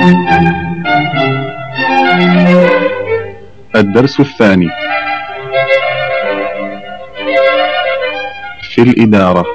الدرس الثاني في الإدارة.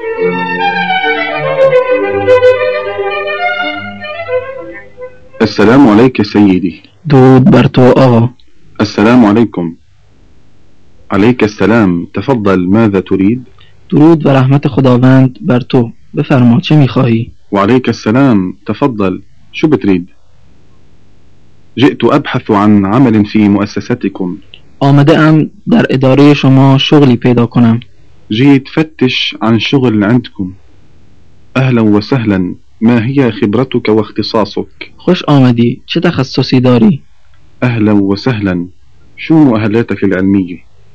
السلام عليك سيدي. درود بر تو آقا. السلام عليكم. عليك السلام. تفضل، ماذا تريد؟ درود و رحمت خداوند بر تو. بفرما چه میخواهی؟ وعليك السلام. تفضل، شو بتريد؟ جئت أبحث عن عمل في مؤسستكم. آمده ام در اداره شما شغلی پیدا کنم. جيت فتش عن شغل عندكم. أهلا وسهلا. ما هي خبرتك واختصاصك؟ خوش آمدی. چه تخصصی داری؟ أهلا وسهلا. شو مؤهلاتك العلمية؟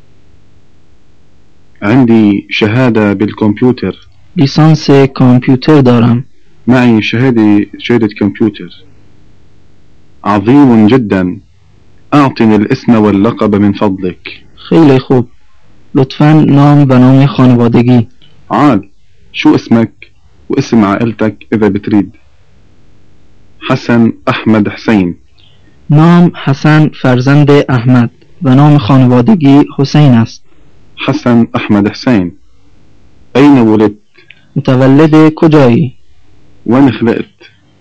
عندي شهادة بالكمبيوتر. لیسانس کامپیوتر دارم. معي شهادة كمبيوتر. عظيم جدا. أعطني الاسم واللقب من فضلك. خیلی خوب. لطفاً نام و نام خانوادگی. عال، شو اسمك واسم عائلتك إذا بتريد؟ حسن أحمد حسين. نام حسن فرزند احمد و نام خانوادگی حسین است. حسن أحمد حسين. أين ولدت؟ متولد کجایی؟ وين خلقت؟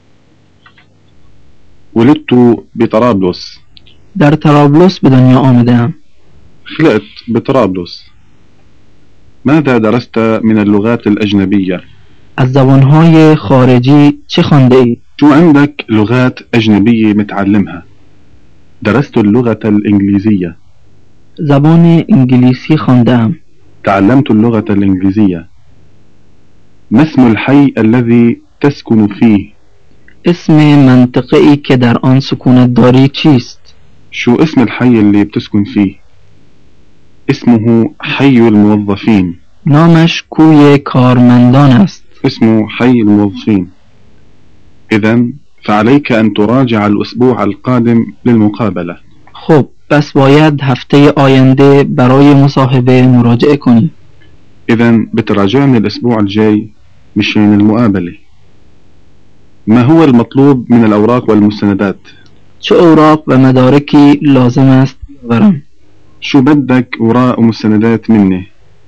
ولدت بطرابلس. در طرابلس به دنیا آمدم. خلقت بطرابلس. ماذا درست من اللغات الأجنبية؟ از زبانهای خارجی چه خوانده ای؟ شو عندك لغات أجنبية متعلمها؟ درست اللغة الإنجليزية. زبان انگلیسی خواندم. تعلمت اللغة الإنجليزية. ما اسم الحي الذي تسكن فيه؟ اسم منطقه ای که در آن سکونت داری چیست؟ شو اسم الحي اللي بتسكن فيه؟ اسمه حي الموظفين. نامش کوی کارمندان است. اسمه حي الموظفين. إذن فعليك أن تراجع الأسبوع القادم للمقابلة. خب پس باید هفته آینده برای مصاحبه مراجعه کنی. إذن بتراجعني الأسبوع الجاي مشان المقابلة. ما هو المطلوب من الأوراق والمستندات؟ چه اوراق و مدارکی لازم است بیاورم؟ شو بدك أوراق ومستندات مني؟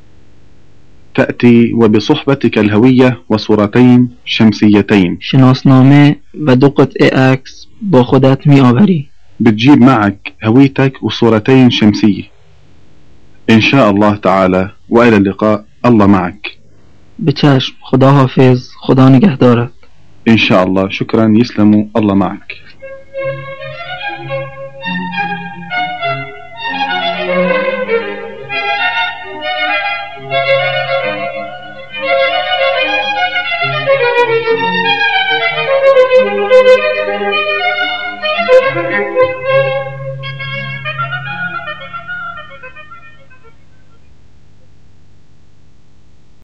تأتي وبصحبتك الهوية وصورتين شمسيتين. شناسنامه و 2 قطعه عکس با خودت می آوری. بتجيب معك هويتك وصورتين شمسية. إن شاء الله تعالى، وإلى اللقاء. الله معك. بچشم. خدا حافظ. خدا نگهدارت. إن شاء الله. شكرا. يسلموا. الله معك.